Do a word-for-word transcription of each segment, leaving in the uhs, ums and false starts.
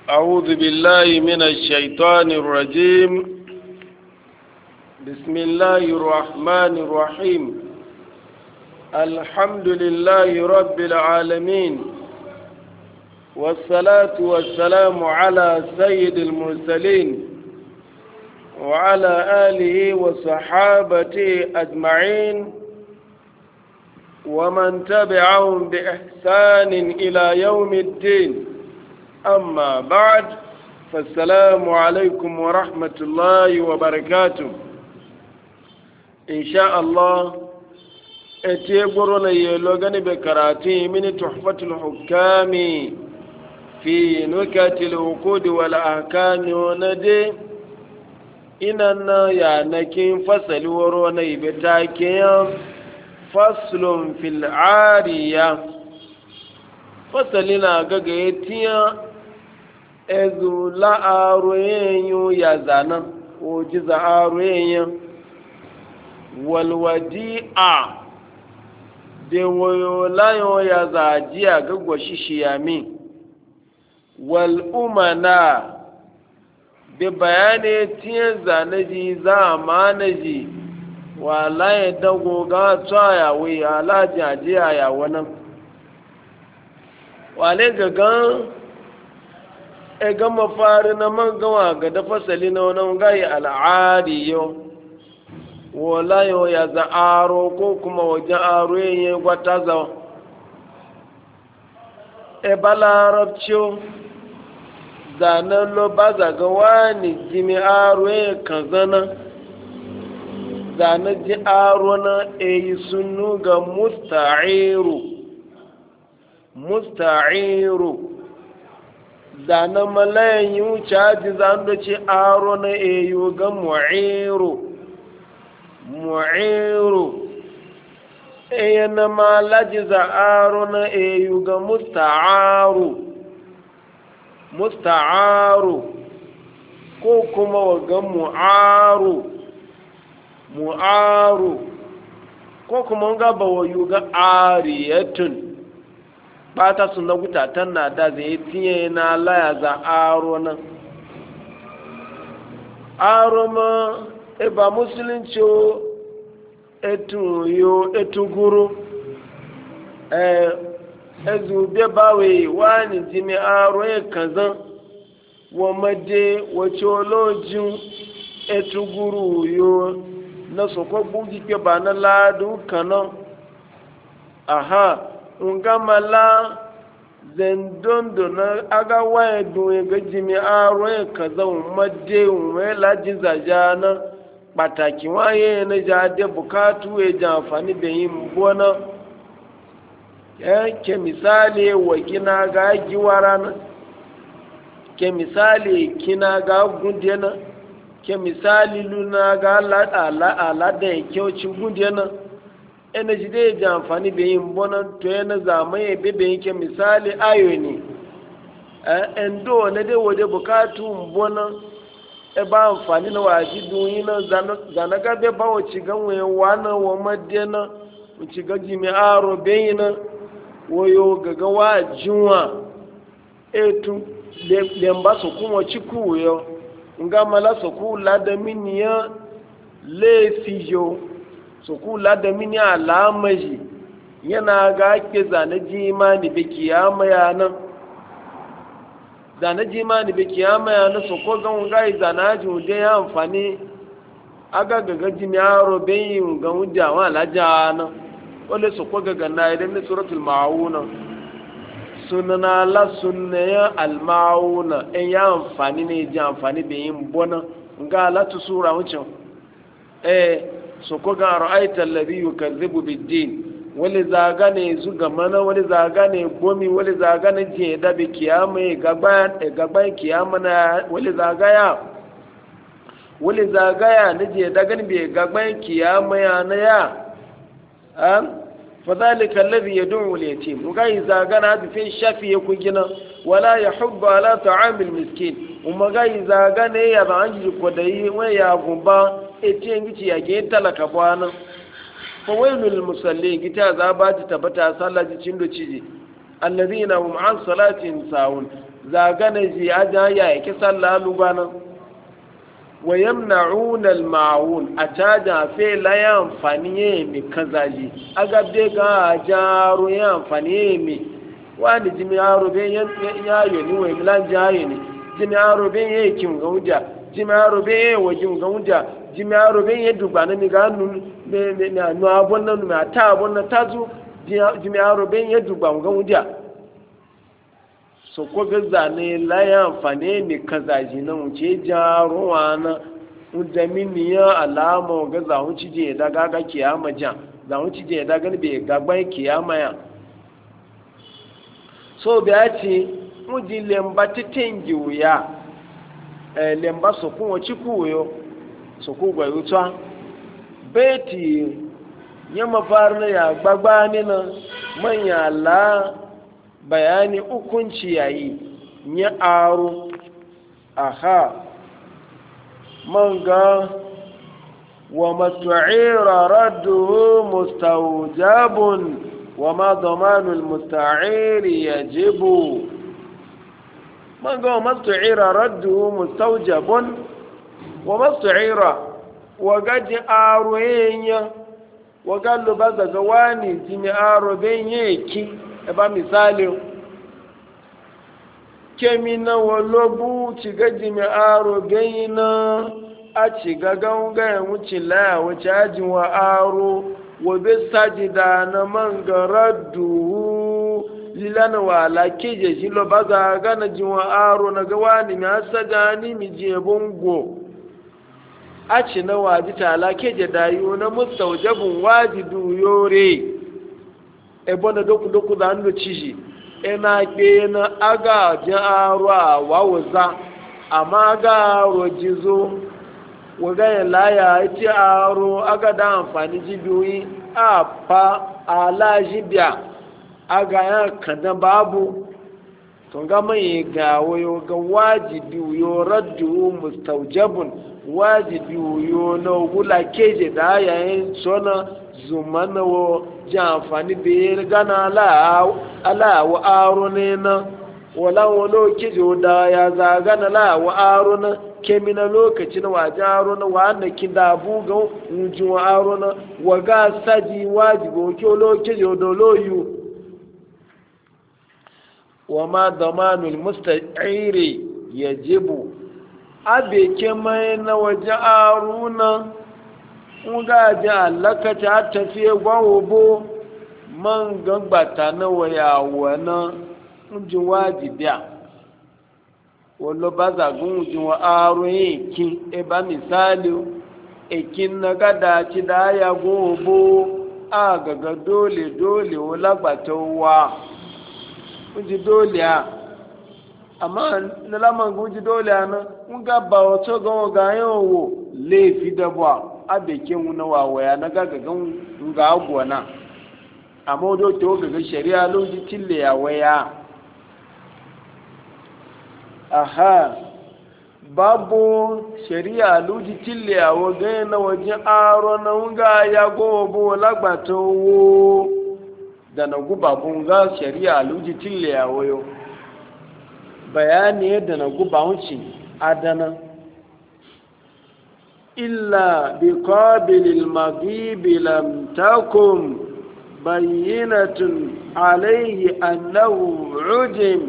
أعوذ بالله من الشيطان الرجيم. بسم الله الرحمن الرحيم. الحمد لله رب العالمين، والصلاة والسلام على سيد المرسلين وعلى آله وصحابته أجمعين ومن تبعهم بإحسان إلى يوم الدين. أما بعد، فالسلام عليكم ورحمة الله وبركاته. إن شاء الله اتيبرنا يلوغني بكراتي من تحفة الحكام في نكت العقود والأحكام وندي إننا يعنكين فصل وروني بتاكيا فصل في العارية. فصلنا غغيتيا ezu la'aro yenyu ya zana o ji za'aro yenyu walwadi'a de wayo layo ya zajiya gagwa shishiyami wal umana de bayane tiyan zanaji za manaji wala ya dago ga tsaya wi ala jajiya ya wannan wale gagan e gama fari na man gawa ga da fasali na wani gayi al'adi yau wala yau ya za'aro ko kuma wajen aro yin gwata zawa e ba larabciyo zanen lo ba zaga wani jimi aro yin kan zana zanen ji aro na e yi sunu ga musta'iru musta'iru zana malayan yi wuce haji zan da ce aro na eyo ga mu'iru mu'iru eya na malaji za aro na eyo ga musta'aru musta'aru ko kuma ga mu'aru mu'aru ko kuma ga bawayu ga ariyatun bata su na gutatan na da zai tiye na laya za aro nan aro ma e ba musulunci etu yo etu guru eh ezu be bawe wani jimi aro e kazan wa made wa cholojin etu guru yo na sokwa bugi ke ba na ladu kanon aha ngamala zendondo na aga waye duwe ga jimi aro ya kaza umadde ume laji zajana pataki waye na jade bukatu e jamfani da yin bona ke misali wa kina ga giwara na ke misali kina ga gunde na ke misali luna ga ala ala da kyauci gunde na ena ji dai ji amfani da yin bonan to yana zamaye bebe yake misali ayo ne endo na dai waje bukatu bonan e ba amfani na waji duniya na zana ga be ba wace ganwe wana wa madena wuci ga jimi aro bayina woyo gaga wa jinwa etu lemba so kuma ciku yo ngamala so ku lada miniya le fijo su kula da mini alamaji yana ga ake zane jimani da kiyama yanan zane jimani da kiyama yanan su ko gan gai zana ji wuje ya amfani aga gaga jimi aro bayin ga wuje wa alaja nan wale su ko gaga na idan ni suratul mauna sunana la sunna al mauna en ya amfani ne ji amfani bayin bona ga la tu sura wucin eh so ko ga ra'aita alladhi yukazzibu bid-din wali zaga ne zuga mana wali zaga ne gomi wali zaga ne je da bi kiyama e gaba e gaba kiyama na wali zaga ya wali zaga ya ne je da gani bi gaba kiyama ya na ya am fadhalika alladhi yad'u al-yatim ugai zaga na bi fi shafi ku gina wala yahubbu ala ta'amil miskin umagai zaga ne ya ba anji ko dai wai ya gumba etiyen gici ya ke talaka bwana fa wailul musallin gita za ba ta tabbata sallah cin do ciji alladhina hum an salatin sahun zagana ji ajan ya yake sallah lugana wa yamna'una al-ma'un a caja fe la ya amfani mi kazaji aga de ga jaru ya amfani mi wani jimi aro be ya yo ni we milan jaye ni jimi aro be ye kin gauja jimi aro be ye wajin gauja jimi aro be ye dubana mi ga nu me me na nu abon na ma ta abon na tazu jimi aro be ye duban gauja so ko gaza ne la ya amfani mi kazaji na wuce jaruwa na udamini ya alama gaza wuce je da gaga kiyama jan za wuce je da gani be gagban kiyama ya so bi ati mudi lemba titengi uya eh lemba so kun wuci kuyo so ku gwa yutwa beti yamma farna ya gbagba ni na manya la bayani hukunci yayi ya aro aha manga wa matu'ira radduhu mustawjabun wa ma damanu almusta'ir yajibu manga wa matu'ira radduhu mustawjabun wa matu'ira wa gaji aro yenya wa gallo baza ga wani jini aro ben yeki eba misali kemi na wolobu ci gaji mi aro gani na a ci gagan gaya wuce laya wace ajin wa aro wabe sajida na mangarar duhu lilana wa alakeje shi lo ba za gana jin wa aro na gawa ni mi asada ni mi je bongo a ci na waji ta alakeje dayo na mustaujabun wajidu yore ebo na doku doku da ando ciji ina ke na aga ji aro a wawuza amma aga aro jizo waga ya laya iti aro aga da amfani jibiyoyi a fa ala jibiya aga ya kada babu to ga mai ga wayo ga wajibi yo raddu mustaujabun wajibi yo na gula keje da yayin sona zumana wo ji amfani da ya gana ala wa aro ne na wala wano kijo da ya zagana la wa aro na kemi na lokacin wajen aro na wa na kida buga wujin wa aro na wa ga saji wajibo kyo lokijo da loyu wa ma damanul musta'iri yajibu abe kemai na wajen aro na nga ji allaka ta tafiye gwawo bo man gangbata na waya wana ji wajibiya wala ba zagun ji wa aro ekin e ba misali ekin na gada ci da ya gobo a gaga dole dole wala gbata wa ji dole a amma na laman guji dole ana nga ba wato ga ga yawo lefi da ba abekin na wawaya na gagagan ga agwana amma do to gaga shari'a loji tille ya waya aha babu shari'a loji tille ya waga na waje aro na nga ya gobo lagbato wo da na guba bunga shari'a loji tille ya wayo bayani da na guba wuce adana إلا بقابل المغيب لم تكن بينة عليه أنه عجم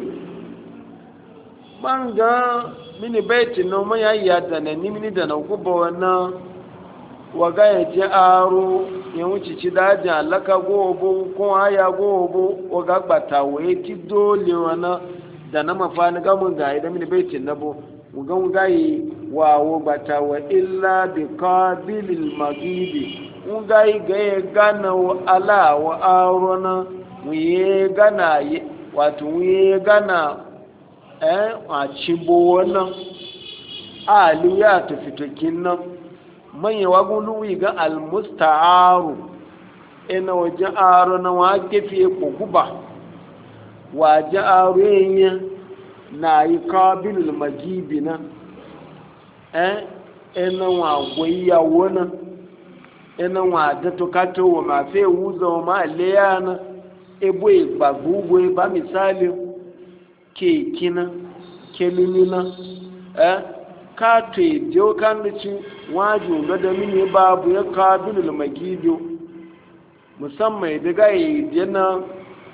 manga mini baiti no ma ya yada na ni mini da na kuba wana waga ya ji aro ya wuce ci dajin alaka gobo ko haya gobo waga gbata waye ti dole wana da na mafani gamun ga idan mini baiti na bo mugan gayi wa wo gbata wa illa bi qabilil magibi ngai gaye gana wa ala wa arona muye gana wato muye gana eh a cibo wannan ali ya ta fitokin nan manya wagun luwi ga almusta'aru ina waje aro na wa kefe ko guba waje aro yin na yi qabilul magibi na eh ina wa goyiya wona ina wa da to kato wa ma fe wuzo ma leyana ebo igbagbo ba misali ke kina ke limina eh ka te dio kan ci waju ga da mini babu ya kabilul magido musamman da ga yi dena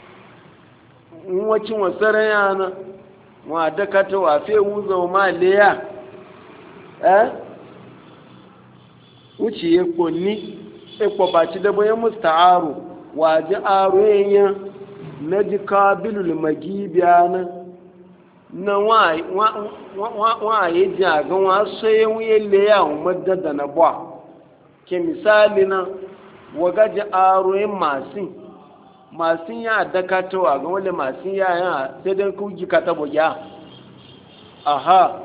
wacin wasara yana wa da ka ta wa fe wuzo ma leya eh wuci ya konni e ko ba ci da bayan musta'aru wa ji aro yan na ji kabilul magibiya na na wa yi jagan wasu yin wuye leya madada na ba ke misali na waga ji aroyin masin masin ya dakatawa ga wale masin ya yana sai don kuji ka tabo ya aha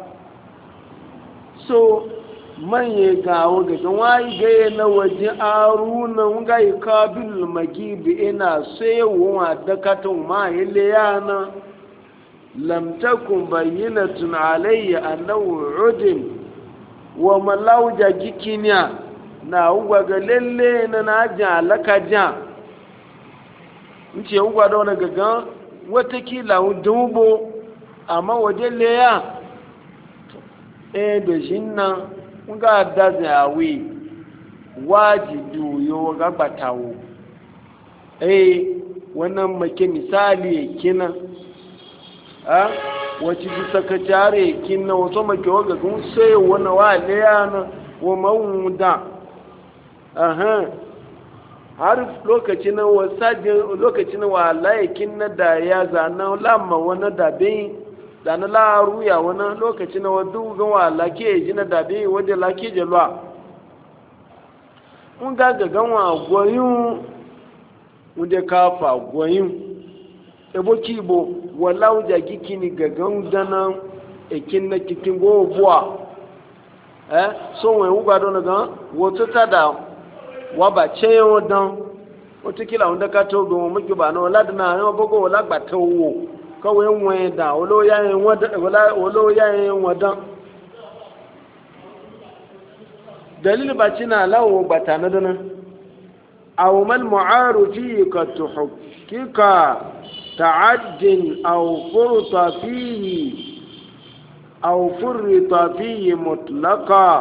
so manye gawo ga don wayi gaya na waje aro na wuga yi kabilul magibi ina sai wa dakatun ma yi leya na لم تكن بينة علي أنه عدم وملاو جاكيكينيا na ugwa ga lalle na na ja laka ja nce ugwa da wani gaga watakila dubo amma waje leya e da shi nan nga da zawi wajidu yo ga batawo eh wannan make misali kina a wace ji sakatare kin na wato make waga gun sai wani wa leyana wa mawuda aha har lokacin wasajin lokacin wa laikin na da ya zana lamma wani dabe da na laruya wani lokacin wa dugan wa lake ji na dabe waje lake jalwa mun ga gagan wa goyun wanda kafa goyun ebo kibo walau jagi kini gagan dana ekin na kikin gobuwa eh so wen uga don gan woto tada wa ba cheyo dan woto kila unda ka to go mo ba no ladna no bogo wala gba to wo ko we wen da olo ya yen wada wala olo ya yen wada dalil ba cina lawo bata na dana aw mal mu'arufi ka tuhqika تعد أو فرط فيه أو فرط فيه مطلقا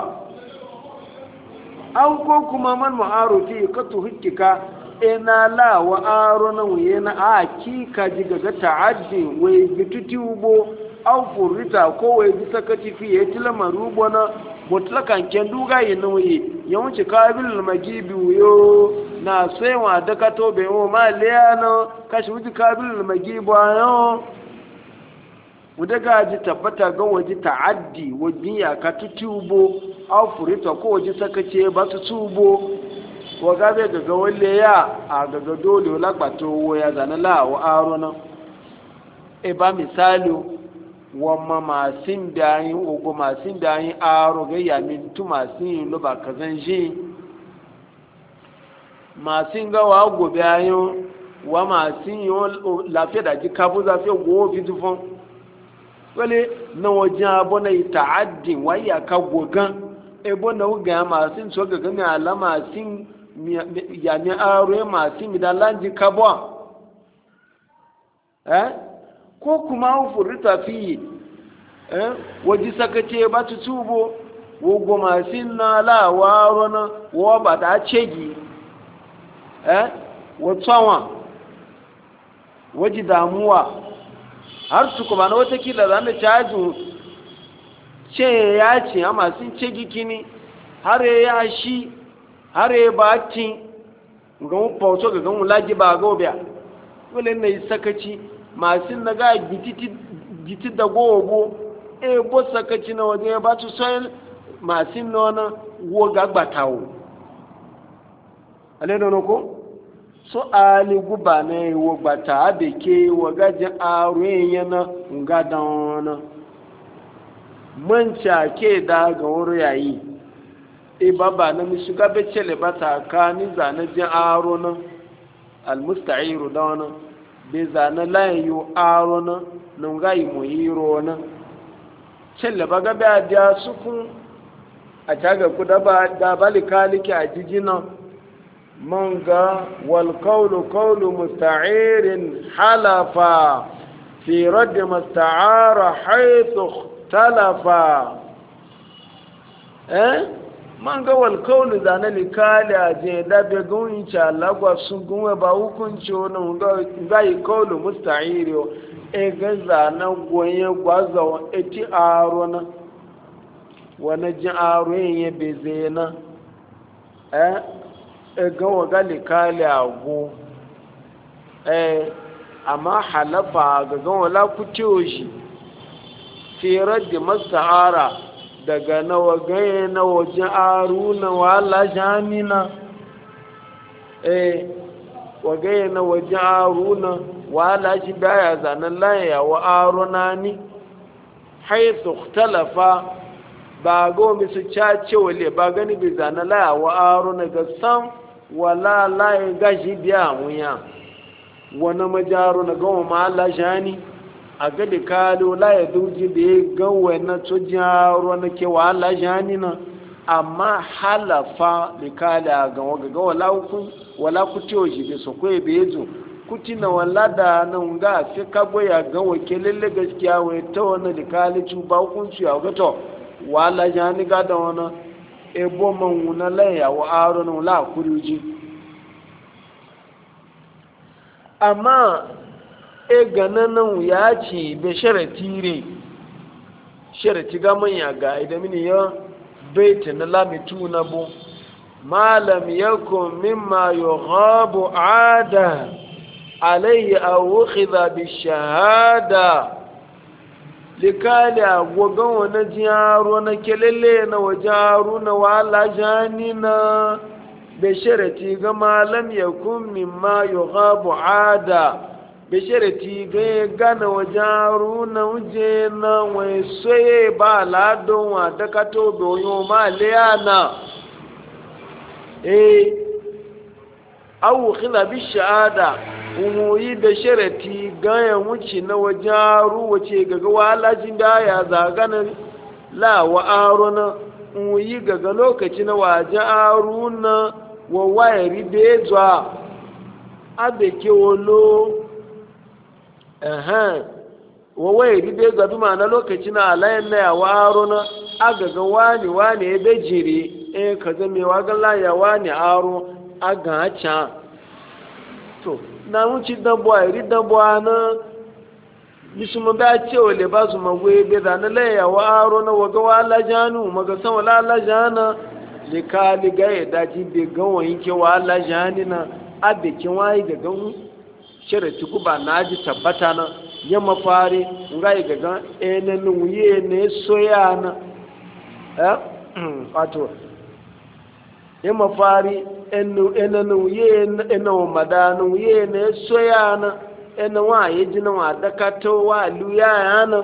أو كوكما من معارفي كتهكك إنا لا وآرنا وينا آكيكا جيغا تعد ويجتتوبو أو فرط كو ويجسكتي فيه يتلم روبنا مطلقا كندوغا ينوي يوانش كابل المجيب ويو na sai wa da ka to be o ma le no ka shi wuji kabil magibo ayo wuda ga ji tabbata ga waji ta'addi waji ya ka tutubo aw furita ko waji sakace ba su tubo wa ga be ga walle ya a ga ga dole la gbato wo ya zana la wa arona e ba misali wa ma masin da yin ogo masin da yin aro ga ya min tu masin lo ba kazan ji masu gawa gobe ayo wa masu yi lafiya da jika bu zafi gowa fi tufon wale na wajen abu na yi ta'addin waya ka gogan ebo na wuga masu so ga gami ala masu yami aro masu midalanji kabuwa eh ko kuma furita fi eh waje sakace ba tu tubo wogo masu na lawa rona wa ba ta cegi eh watsawa waji damuwa har su kuma na watakila za mu caju ce ya ce amma sun ce gikini har ya shi har ya ba ci ga mu fauto ga gan laji ba ga obiya wale ne sakaci masu na ga giti da gogo e bo sakaci na waje ba su sai masu nona wo gagbatawo ale nono ko so ali guba ne wo gbata abeke wo gaje arun yana ngadana mancha ke da ga woro yayi e baba na mi shiga be chele bata ka ni zana jin aruna almusta'iru dana be zana la yu aruna nungai muhiro na chele baga be adia sukun a taga ku da ba da balikaliki a jijina manga wal qawlu qawlu musta'irin halafa fi radd masta'ara haythu ikhtalafa eh man ga wal kaulu zana likali a je da be gun cha lagwa sun gun ba hukunci wannan ga ga yi kaulu musta'iri e ga zana goye gwaza eti arona wani ji aro yin bezena eh e ga wa ga likali agu eh amma halafa ga ga wala kuciyo shi fi raddi masta'ara daga nawa ganye na wajen aru na wala jamina eh wagaye na wajen aru na wala shi baya zanen laya wa aro na ni haisu talafa ba gomi su cace wale ba gani bai zanen laya wa aro na ga sam wala laye gashi biya wuya wani majaro na gama ma Allah shani a gadi kalo la ya duji da ya gawa na tujaro na ke wa Allah shani na amma halafa da kala ga waga ga wala hukun wala kutiyo shi da su kwaye bai zo kuti na wala da nan ga fi kagbo ya ga wake lalle gaskiya wai ta wani da kala ci ba hukunci ya gato wa Allah shani ga da wani ebo man wuna laya wa aro na wala kuriuji amma e gananan ya ce bai sharati ne sharati ga manya ga idan mini ya baita na lamitu na bu malam yakun mimma yughabu ada alayhi aw ukhidha bi shahada likali agwagan wani jaro na kelele na wajaru na wala janina bishirati ga malam ya kun mimma yughabu ada bishirati ga gana wajaru na uje na wai soye ba ladon wa daga to doyo ma liyana eh aw khila bi shahada umuyi bishirati ga ya wuce na wajaru wace ga wala jin da ya zagana la wa aruna umuyi ga lokaci na wajaruna wa wayari bezwa abeke wolo ehem wa wayari bezwa bi ma'ana lokaci na alayin na yawa aro na agaga wani wani ebe jiri eh kaza me wagan la ya wani aro aga cha to na wuci dabo ayri dabo ana bisuma ba ce wale ba su magwe be da na la ya wa aro na waga wala janu maga san wala la jana likali ga ya daji bai gawon yake wa Allah jani na abikin wayi ga gan shirati ku ba na ji tabbata na ya mafari nga yi ga gan enan wuye ne soya na eh wato ya mafari enan wuye enan madana wuye ne soya na enan waye jina wa dakato wa luya na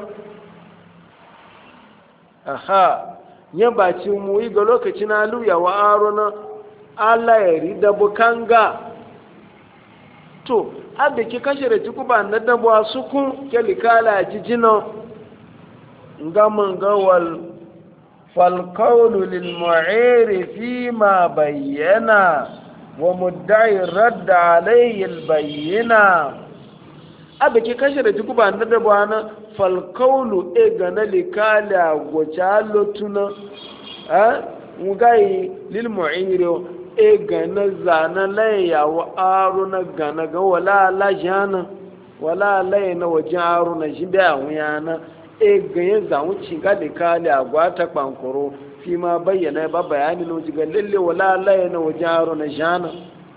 aha ya baci mu yi ga lokaci na luya wa arona Allah ya rida bukanga to abda ki kashe da tiku ba na dabuwa sukun ke likala jijina ngaman gawal falqawlu lil mu'iri fi ma bayyana wa mudda'i radd alayhi al bayyina abda ki kashe da tiku ba na dabuwa na falkaulu e gana likala gwacha lotuna a ngai lil mu'iro e gana zana laya wa aruna gana ga wala la jana wala laya na wajen aruna shi da wuyana e ganyen za wuci ga likala gwata kwankoro fi ma bayyana ba bayani no jiga lalle wala laya na wajen aruna jana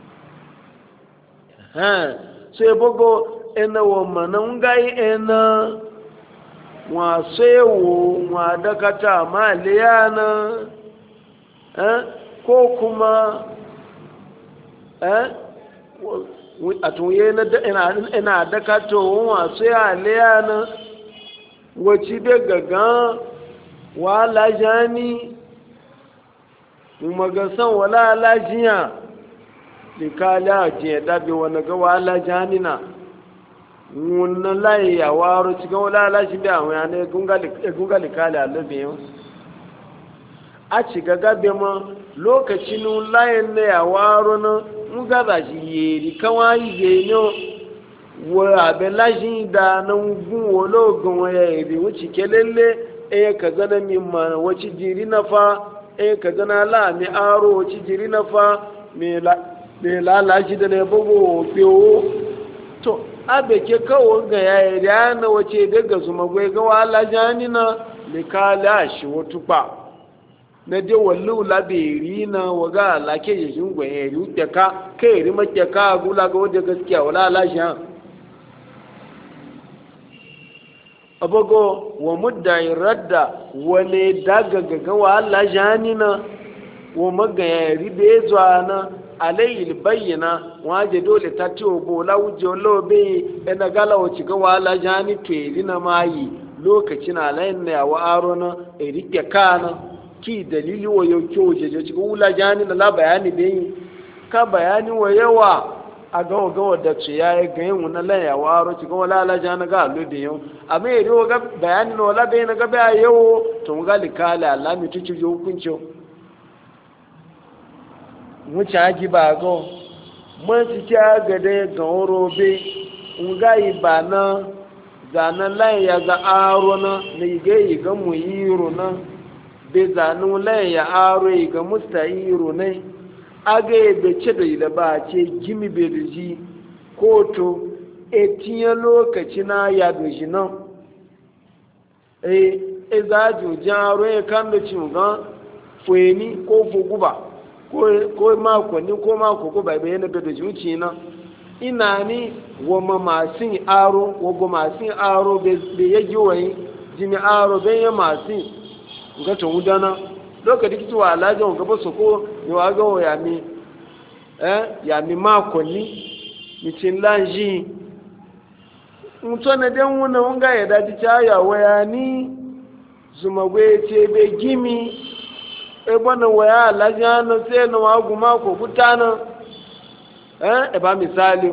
ha sai bogo ena wo manan gai ena wa sewo wa dakata ma liyana eh ko kuma eh atuye na ina ina dakato wa sai liyana wace be gaga wa lajani magasan wala lajiya likala je dabe wani ga wala janina wannan layi ya waro cikin wala lashi da awon ya ne gunga likali a lobe a ci gaga be ma lokacin layin na ya waro na nga ba shi yeri kawai ye no wa abe lajin da nan gun wolo gun waya ibi wuci kelele e ka zana mi ma wace jiri na fa e ka zana la mi aro wace jiri na fa me la me la laji da ne bugo biyo to abe ke kawo ga yayi da na wace daga su magwai ga wala jani na le kala shi wotupa na de wallu labiri na waga lake yijin gwaye ruke ka kai ri make ka gula ga waje gaskiya wala lashan abago wa mudda'i radda wale daga gaga wala janina wa magaya ribe zwana alayhi bayyana waje dole ta ci obo la wuje lobe ena gala wuci ga wala jani to na mayi lokacin alayin na wa arona e rike kana ki dalili wa yau kyo jeje ci wula jani la bayani be ka bayani wa yawa a ga ga da ce yayi ga yin wannan la ya waro ci ga wala la jani ga lobe yau amma e ro ga bayani no la be na ga ba yau to mu ga likala Allah mi tuci jo hukunci mu caji ba go mun ci ta ga da ga robe un ga ba na zanen layin ya ga aro na na iga iga mu yiro na be zanen layin ya aro iga musta yiro ne aga ebe ce da ila ba ce gimi be da ji koto etinye lokaci na ya doji nan e e za ju jan aro ya kan da cin ga fueni ko fuguba ko ko mako ni ko mako ko bai bayyana be da ji na ina ni wa mamasin aro wa gomasin aro be yaji wai jimi aro be ya masin ga to udana lokaci kitu wa alaja ga ba soko ni wa ga ya mi eh ya mi mako ni mi cin lanji muto na den wuna wunga ya dadi ta ya waya ni zuma gwe ce be gimi e bona waya alaja no se no wa guma ko kutana eh e ba misali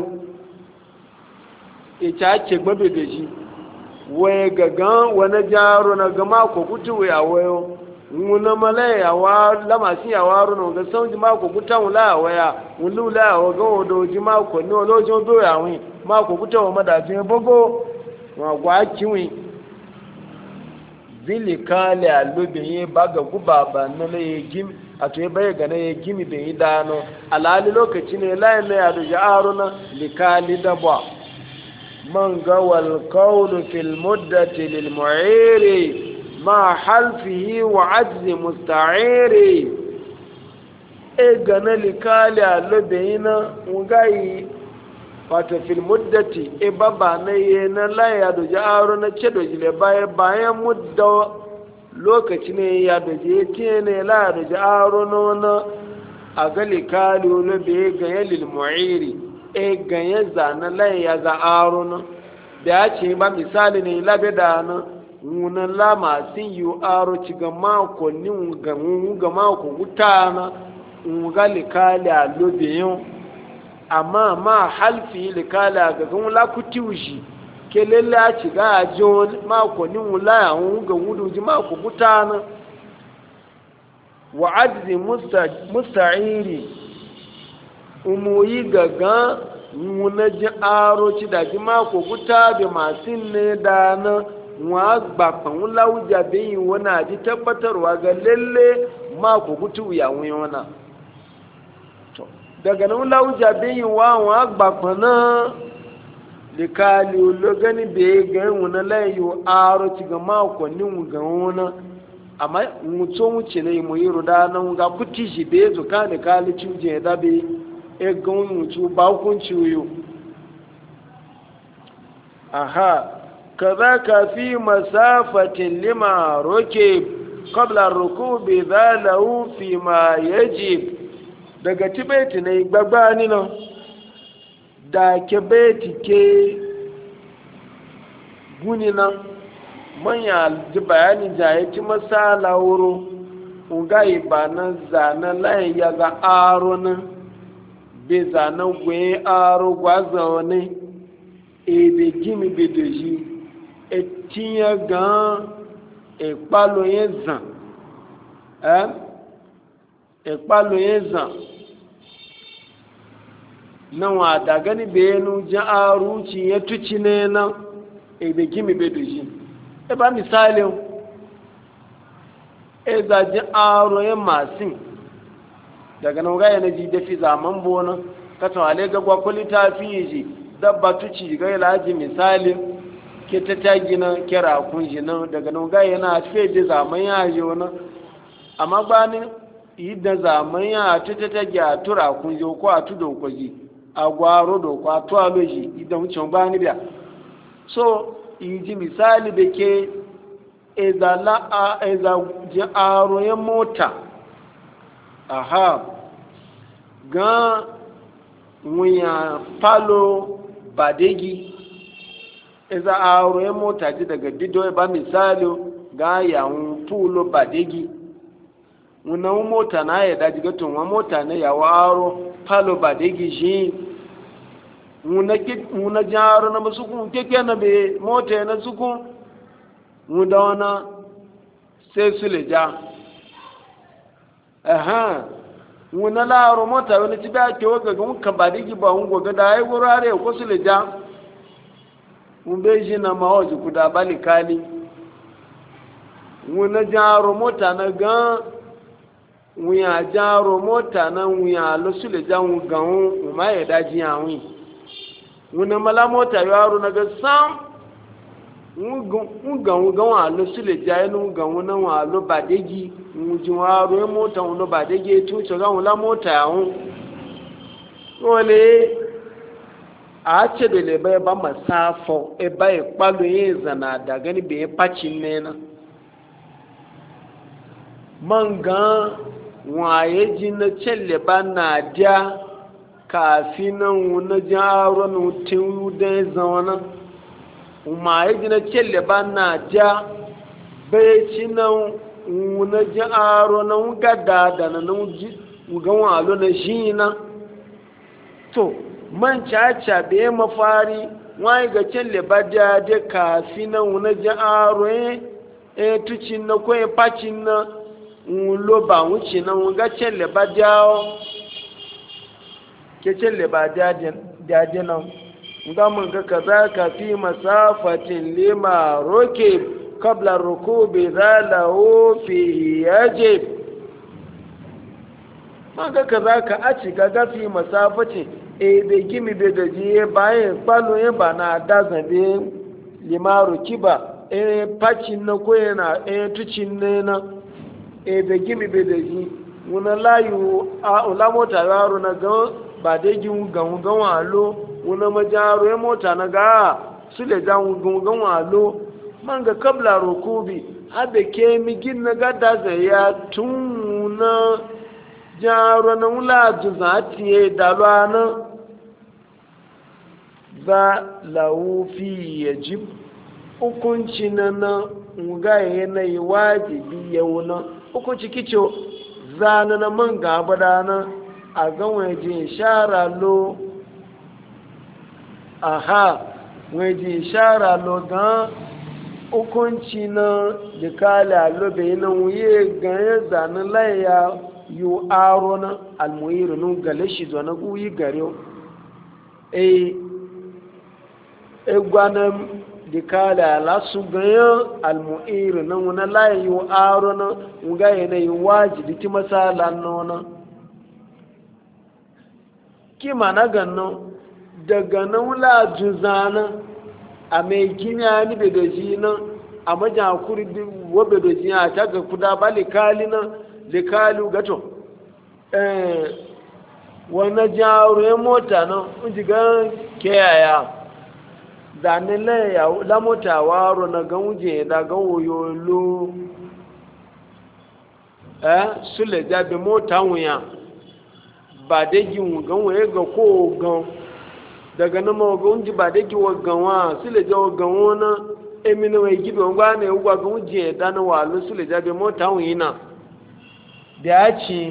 e ta ce gbabe da shi waye gagan wani jaro na gama ko kutu ya wayo wuna malai ya wa lama si ya waro no ga sauji ma ko kuta wala waya wulu la wa ga odo ji ma ko no lo jo do ya wi ma ko kuta wa madaje bogo wa gwa kiwi zili kale alubi baga guba ba na le gim a to ya bai gane ya gimi da yi dano alhali lokaci ne layin na yado ya aro na likali da ba man ga wal qawlu fil muddati lil mu'iri ma halfihi wa ajzi musta'iri e gane likali alubi na ngai wato fil muddati e baba na ye na layin yado ya aro na cedo jile bayan bayan mudda lokaci ne ya doje tiye ne la da jaro nona a gali kali wani bai ganye lilmu'iri e ganye zane lai ya za aro na da ya ce ba misali ne labe da na wunan lama sun yi aro ci ga mako ni ga mako wuta na gali kali a lobe yin amma ma halfi likali a gagan lakuti wushi kelele a ci ga ajo mako ni wula ya ga wudu ji mako gutana wa ajzi musta'iri umuyi gaga wuna ji aro ci da ji mako guta bi masin ne da na wa gbapan wula wuja bi wana ji tabbatarwa ga lalle mako gutu ya wana daga nan wula wuja bi wa wa gbapan na likali ologani be ga wuna layu aro ci ga mako ni ga wuna amma muto wuce ne mu yi ruda nan ga kuti shi be zo ka ne kali cuje da be e ga mutu ba hukunci yo aha kadhaka fi masafatin lima rukib qabla ar-rukubi dhalahu fi ma yajib daga tibeti ne gbagba ni no da ke beti ke guni nan manya ji bayani jaye ci masala wuro ungayi ba nan zanen layin ya ga aro nan be zanen gwe aro gwaza wani ebe gimi be doji e tiye gan e palo yen zan eh e palo yen zan nan wa da gani benu ja'aru ci ya tuci ne nan e be gimi be doji e ba misali e za ja'aru ya masin daga nan ga yana ji da fi zaman bona ka tawale ga gwa kulita fi ji dabba tuci ga laji misali ke ta tagina kira kun ji nan daga nan ga yana fe da zaman ya yi wani amma bani idan zaman ya ta ta tagi a tura kun ji ko a tudo ko ji a gwaro do ko a tuwalo ji idan wucin bani biya so yi misali da ke ezala a eza ji aro ya mota aha ga wuya palo badegi eza aro ya mota ji daga dido ba misali ga yawon pulo badegi wuna mota na ya daji ga tunwa mota na yawa aro palo badegi shi wuna jaro na masukun keke na be mota na sukun wuna wana sai su le ja aha wuna laro mota wani ci da ke waga ga muka badegi ba wungo ga da ya wurare ko su le ja wunbe shi na mawaji kuda balikali wuna jaro mota na gan wuya jaro mota na wuya lusu le jan gawun uma ya daji yawon wuna mala mota yaro na ga sam un gawun gawun a lusu le jayen gawun na wa lo badegi wujin waro ya mota wun lo badegi tuce gawun la mota yawon wale a ce da le bai ba masafo e bai kwalo yin zana da gani bai pacin ne na man gan waye ji na celle ba na dia kafin nan wuna jaro na tun da zauna waye ji na celle ba na dia bai ci nan wuna jaro na gada da na nan ga walo na shi na to man caca bai mafari waye ga celle ba dia da kafin nan wuna jaro e tucin na ko e pacin na lo ba wuce nan ga celle ba jawo ke celle ba jaje nan ga mun ga kaza ka fi masafatin lima roke qabla rukubi zalahu fi yajib man ga kaza ka a ci ga ga fi masafatin e be gimi be da je bayan kwalo ya ba na da zabe lima rokiba e pacin na ko yana e tucin ne na e be gimi be da ji wuna layu a ula mota yaro na ga ba da ji ga ga walo wuna majaro ya mota na ga su le da ga ga walo man ga kabla rukubi habe ke mi gin na ga da ya tuna jaro na wula juzati e dalwana za lahu fi yajib hukunci na na nga yanayi wajibi yauna hukunci kicho zana na man gaba dana a ga waje shara lo aha waje shara lo ga hukunci na jikala lo bai na wuye ga ya zana laya yu aro na almuyiru nun gale shi zo na guyi gare e e gwanan dikala la su ganyan almu'iru nan wani layi wa aro na nga yanayi wajibi ti masala nona ki mana ganno daga nan wula juzana a mai gina ni bedoji nan a majakuri wa bedoji a ta ga kuda ba likali nan likali gato eh wani jaro ya mota nan jigan keyaya zane laya lamota waro na ganje da gawoyo lo eh sule jabe mota wuya ba da gi gan waye ga ko gan daga na ma gan ji ba da gi wa gan wa sule jawo gan wona emina wai gibe ngwa ne ugwa gan je da na wa lo sule jabe mota wuya da ya ci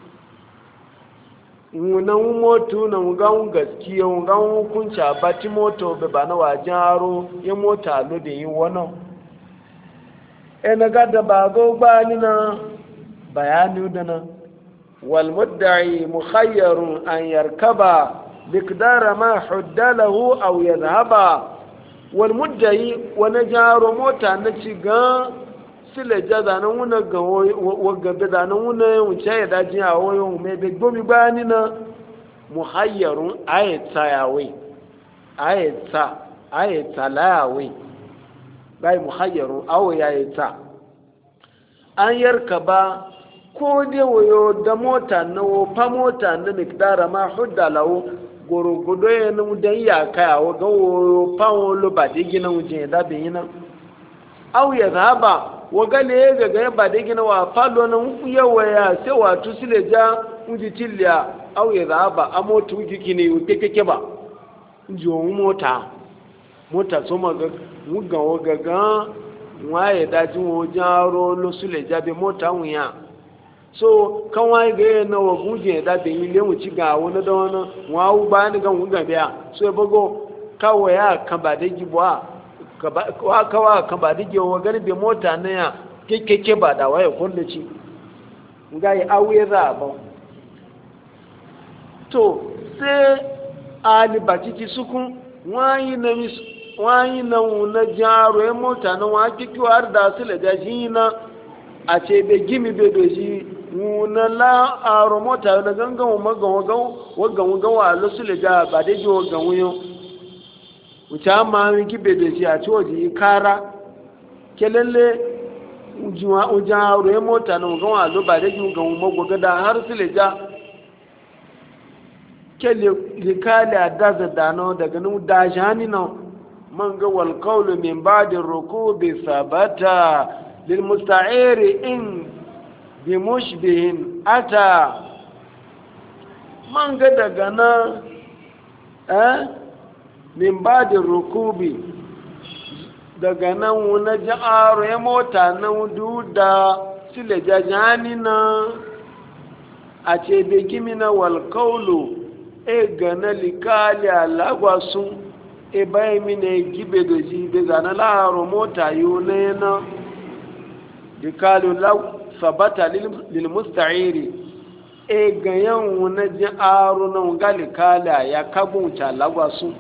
wunan moto na wugan gaskiya wugan hukunci a bati moto bai ba na wajen haro ya mota lo da yi wannan e na gada ba gogba ni na bayani da na wal mudda'i mukhayyarun an yarkaba miqdara ma huddalahu aw yadhhaba wal muddayi wani jaro mota na ci gan sile ja zanen wuna ga wagabe zanen wuna wuce ya daji a wayo mai bai gomi bayani na muhayyarun ayata yawai ayata ayata layawai bai muhayyarun awo ya ta an yarka ba ko dai wayo da mota na wofa mota na mikdara ma hudda lawo gorogodo ya na dan ya kaya wa ga wayo pawo lo ba de gina wuje da bin yana aw ya zaba wa ga le ga ga ba de gina wa falo na yawa ya sai wa tusile ja uji tilya aw ya zaba a mota uji kine kekeke ba jo mota mota so ma ga muga wa ga ga waye daji wo jaro lo sule jabe mota wuya so kan waye ga na wa guje da be ile mu ci ga wani da wani wa u ba ni gan wuga biya so e bago kawo ya kan ba da gibwa ka ba wa kawa kan ba da giwa gani be mota na ya kekeke ba da waye kullu ci ngai awe za ba to sai ali baciki sukun wayi na wani na wuna jaro ya mota na wa kikiwa har da su da shi na a ce bai gimi bai da shi wuna la aro mota na gangan wa magan wagan wagan wa lusu da ja ba da ji wagan wuyo wuce amma min gibe da shi a ci waje kara ke lalle jaro ya mota na wagan wa lu ba da ji wagan magwaga da har su da ja ke likali a daza dano daga nan da jani na من قوى القول من بعد الركوب ثبت للمستعير إن بمشبه أتى من قد قنا أه؟ من بعد الركوب daga nan wuna ja'aro ya mota na duda sile jajani na a ce begimi na walkaulu e gana likali alagwasun e bai mine gibe da ji da zana laro mota yi ne na dikalu law sabata lil musta'iri e ganyan wuna ji aro na gali kala ya kabun ta lagwasu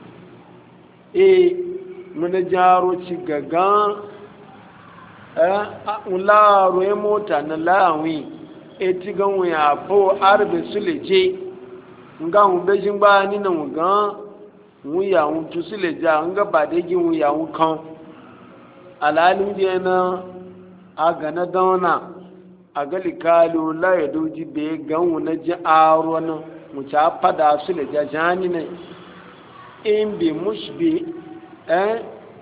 e muna jaro ci gaga eh laro e mota na lawi e ti gan ya bo arbe suleje ngan bejin ba ni na ngan wuya wutu su le ja an gaba da gin wuya wukan alalin da na a gana dauna a gali kalu la ya doji be gan na ji aro na mu ta fada su le ja jani ne in bi mushbi eh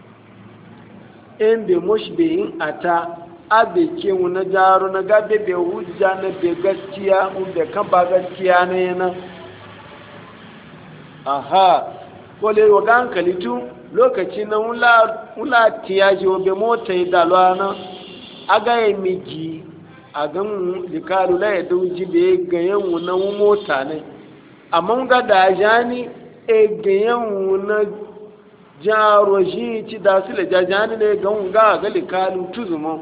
in bi mushbi in ata abe ke na jaro na gabe be hujja na be gaskiya un be kan ba gaskiya ne na aha kole wa ga hankali tun lokaci na wula tiyaji obe mota yi dalwa na aga ya miji a gan likalu la ya dauji da ya ganyen wuna mota ne amma ga da jani e ganyen wuna jaro shi ci da su le jajani ne gan ga ga likalu tuzuma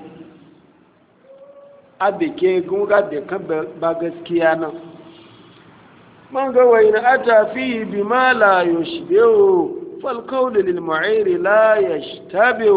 abe ke gan ga da kan ba gaskiya nan من قوين أتى فيه بما لا يشبه فالقول للمعير لا يشتبه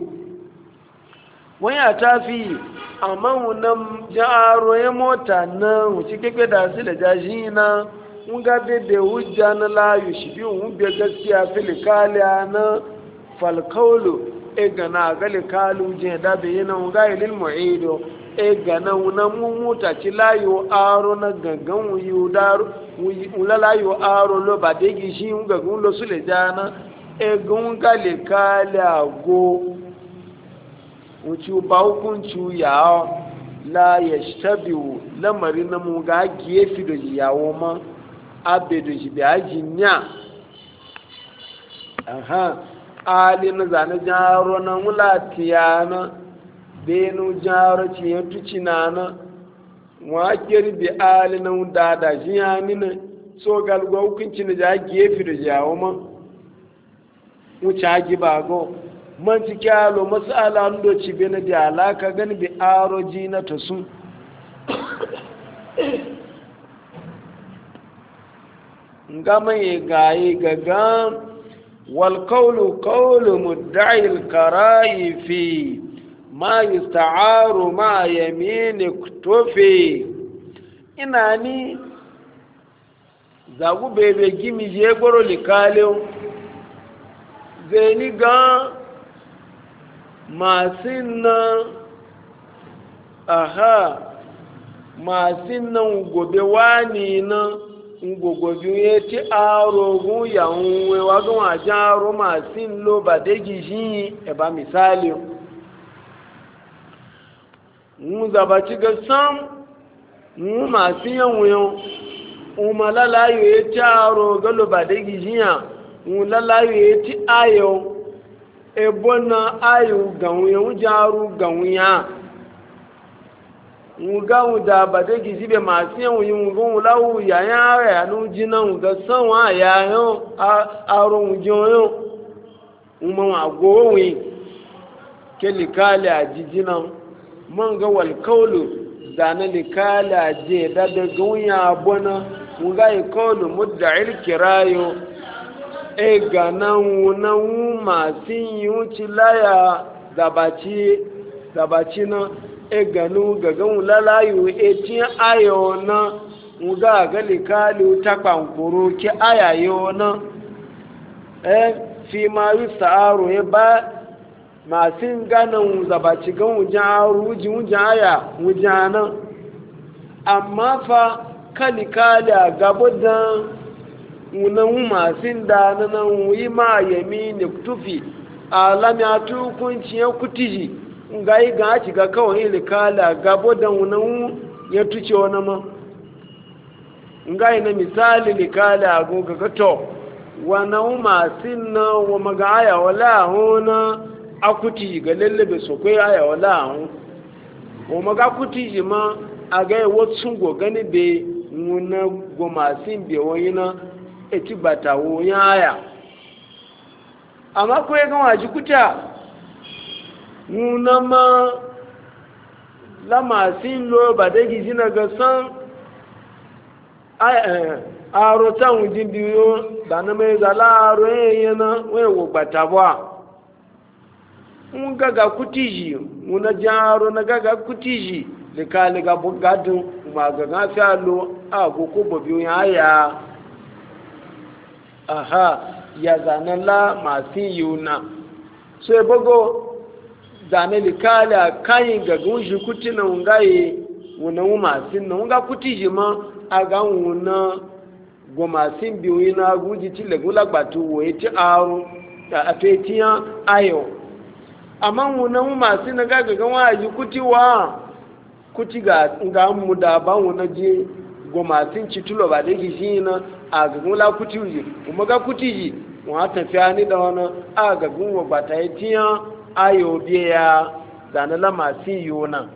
وين أتى فيه أما ونم جارو يموتا نم وشكك داسل جاجينا ونقابل بوجان لا يشبه ونبيغسيا في الكاليانا فالقول إغنا قال كالو جهدا بينا ونقايل للمعير e gana wuna mumuta ci layo aro na gangan wuyu daru wula layo aro lo ba degi shi nga gun lo sule jana e gun gale kale ago wuci ba hukuncu ya la yashtabiu lamari na mu ga gefi da yawo ma abe da shi da jinya aha ali na zana jaro na mulatiyana benu jaro ci ya tuci nana wakir bi alina da da jiyani ne so galgo hukunci ne ja gefe da jawo ma wuce hagi bago man ci kyalo masala ndo ci bene da alaka gani bi aroji na to sun ngama ye gayi gaga wal qawlu qawlu mudda'i al kara'i fi ma yusta'aru ma yamini kutufi ina ni zagu bebe gimi je goro likalew zeni ga masin na aha masin nan gobe wani na ngogobi ya ti aro gun ya nwe wa gun ajan aro masin lo ba degi shi e ba misali mu zaba ci ga sam mu masin yan wuyo mu malalayo ya ti aro ga lo ba degi shi ya mu lalayo ya ti ayo e bona ayo ganwu ya wujaru ganwu ya nga da ba da gizi be masu yan yin ngun lawu ya ya ya nu jinan ga sanwa ya yo aro njo yo umma wa gowi ke likale a jijinan man ga wal qawlu zana likale je da da gunya bona nga yi qawlu mudda'il kirayo e ga nan na masu yin ci laya zabaci zabaci na e ganu gagan lalayu e tin ayo na nga gali kalu takwankuru ki ayayo na e fi ma yusaru e ba masin ganan zabaci gan wujaru wujaya wujana amma fa kali kala gabodan unan masin da nan yi ma yamini tufi alami atukunci ya kutiji nga yi ga ci ga kawai ilikala gabo da wunan ya tuce wani ma nga yi na misali likala a goga gato wannan masu na wa maga aya wala hona akuti ga lallabe su kwai aya wala hon wa maga kuti ji ma a ga yi wasu gogani be wuna gomasin be wani na eti bata wani aya amma ko ya gama ji kuta nunama lamasin lo ba da gizi na gasan a rotan wujin biyo da na mai zala aro yana wai wogbata ba n gaga kutiji muna jaro na gaga kutiji likali ga bugadun ma gaga fialo a goko bobiyo ya ya aha ya zanala masu yuna so ebogo zane likala kayin ga gunshi kuti na ungaye wuna masin na unga kuti jima aga wuna go masin biyu na guji tile gula gbatu wo eti aru a tetiya ayo amma wuna masin na gaga ga waji kuti wa kuti ga nga mu da ba wuna je go masin citulo ba da gishi na aga gula kuti ji kuma ga kuti ji wa tafiya ni da wana aga gunwa ba ta etiya ayo biya zane lamasi yuna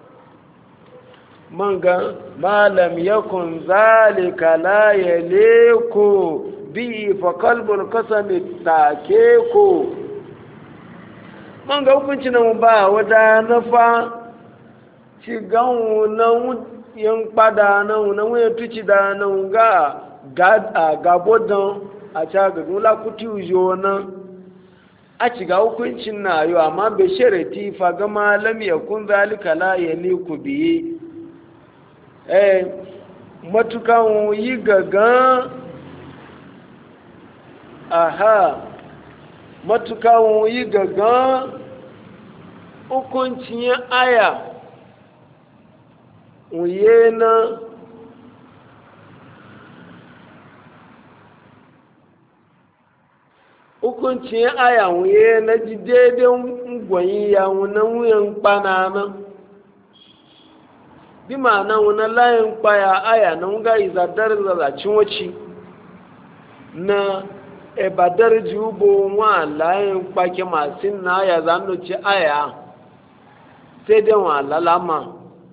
manga malam yakun zalika la yaliku bi fa qalbul qasam takeku manga hukunci nan ba wada nafa ci gawo nan yan pada nan nan ya tuci da nan ga gabodan a ca ga dula kuti ujo nan a ciga hukuncin na yau amma bai sharati fa gama lam yakun zalika la yaliku bihi eh matukan yi gaga aha matukan yi gaga hukuncin aya uyena hukuncin aya wuye na ji daidai gwayi ya wunan wuyan kpana na bi ma na wunan layin kpaya aya na wuga izadar zazacin waci na ebadar ji ubo wa layin kpake masu na aya zanoci aya sai dai wa lalama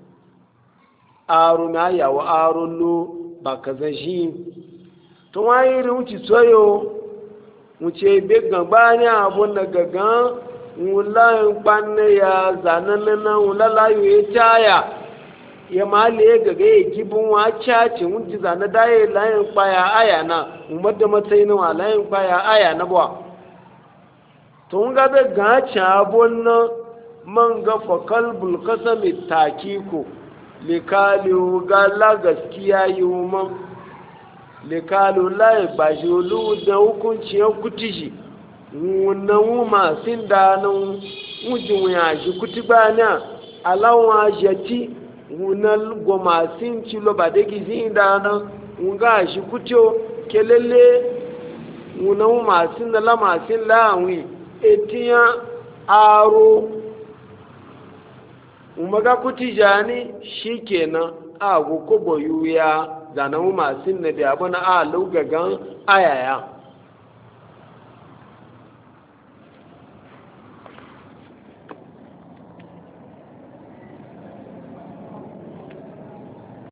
aro na aya wa aro lo ba ka zashi to wa yi rinci soyo wuce be gaba ne abun da gagan wulayen kwanne ya zanen nan wulalayo ya taya ya male ga ga gibin wa caci wunti zana daye layin kwaya aya na umar da matsayi na layin kwaya aya na ba tun ga be ga cabon na man ga fa kalbul qasami takiku likalu ga la gaskiya yi man likalu la ba jolu da hukunci ya kutiji wannan ma sin da nan wujin ya ji kutibana alawa jati wunan goma sin kilo ba da gizi da nan wunga shi kuto kelele wunan masin da la masin lawi etiya aro umaga kuti jani shikenan a go kobo yuya zanan masin na da abana a lugagan ayaya